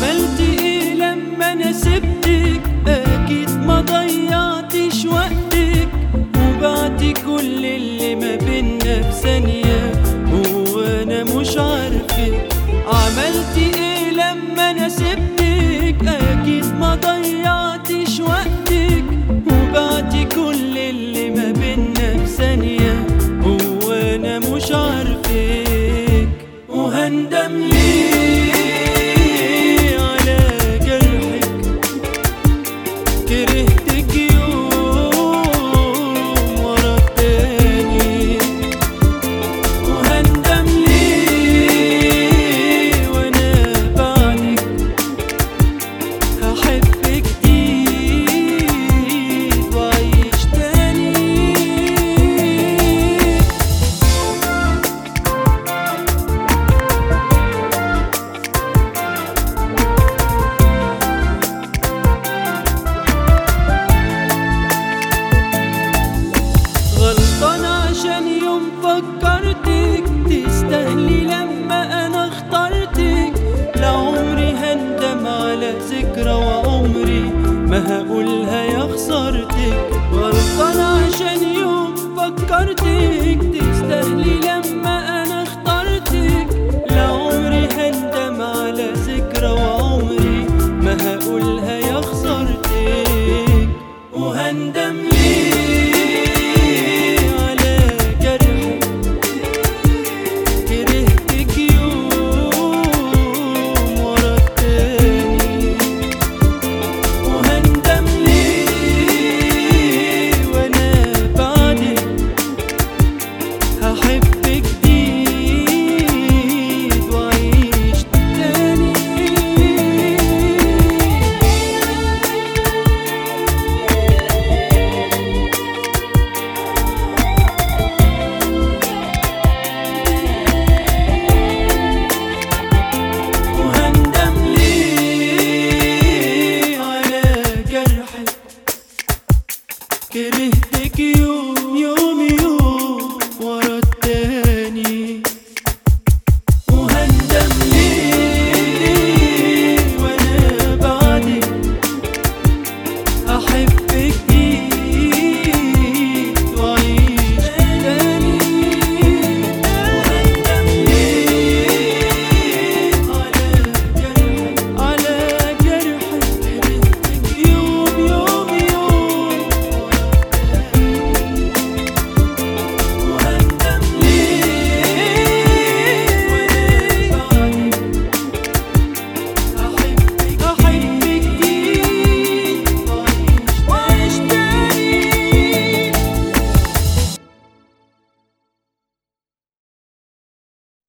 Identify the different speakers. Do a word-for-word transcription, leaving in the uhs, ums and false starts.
Speaker 1: عملت ايه لما انا سبتك؟ اكيد ما ضيعتش وقتك وبعتي كل اللي ما بينا في ثانية وانا مش عارفك. عملت ايه لما انا سبتك؟ اكيد ما ضيعتش وقتك وبعتي كل اللي ما بينا في ثانية وانا مش عارفك. وهندم ليه